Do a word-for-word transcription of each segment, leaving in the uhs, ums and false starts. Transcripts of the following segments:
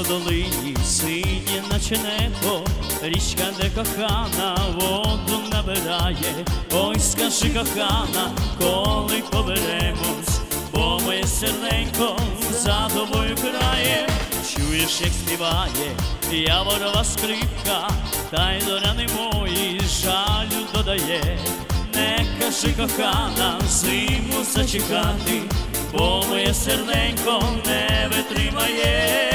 долині сині, наче небо, річка, де кохана воду набирає. Ой, скажи, кохана, коли поберемось, бо моє серденько за тобою крає. Чуєш, як співає яворова скрипка, та й до рани мої жалю додає. Не кажи, кохана, зиму зачекати, бо моє серденько не витримає.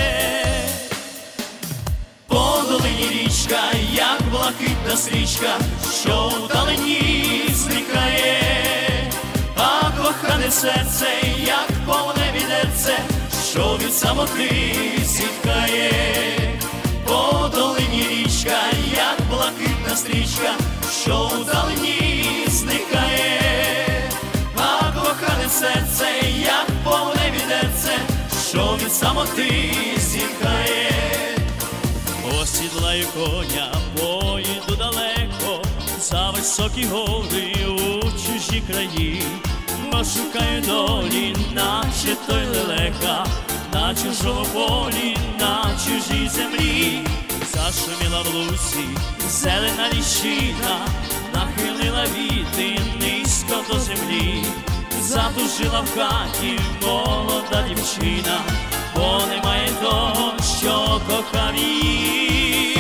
По долині річка, як блакитна стрічка, що вдалині зникає, а кохане серце, як повне відерце, що від самоти зітхає. По долині річка, як блакитна стрічка, що вдалині зникає, а кохане серце, як повне відерце, що від самоти зітхає. Осідлаю коня, поїду далеко, за високі гори у чужі краї, бо шукаю долі, наче той лелека, на чужому полі, на чужій землі. Зашуміла в лусі зелена ліщина, нахилила віти низько до землі. Затужила в хаті молода дівчина, бо немає того, що кохав її.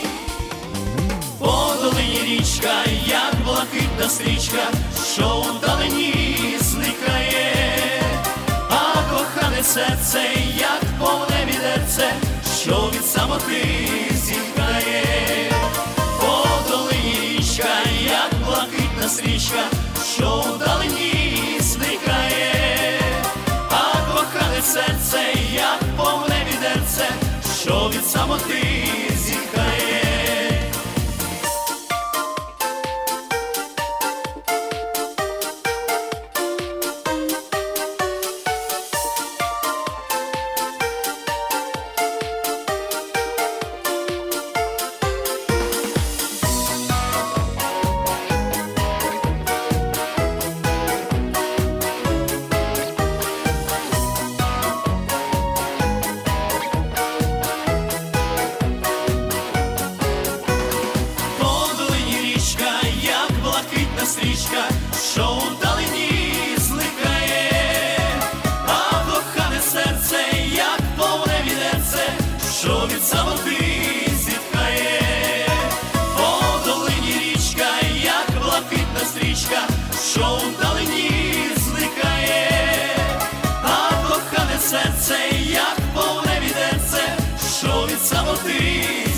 По долині річка, як блакитна стрічка, що вдалині зникає, а кохане серце, як повне відерце, що від самоти зітхає. По долині річка, як блакитна стрічка, що вдалині зникає, а кохане серце, як повне відерце, що від самоти зітхає. Стрічка, що вдалині зникає, а кохане серце, як повне відерце, що від самоти зітхає. По долині річка, як блакитна стрічка, що вдалині зникає, а кохане серце, як повне відерце, що від самоти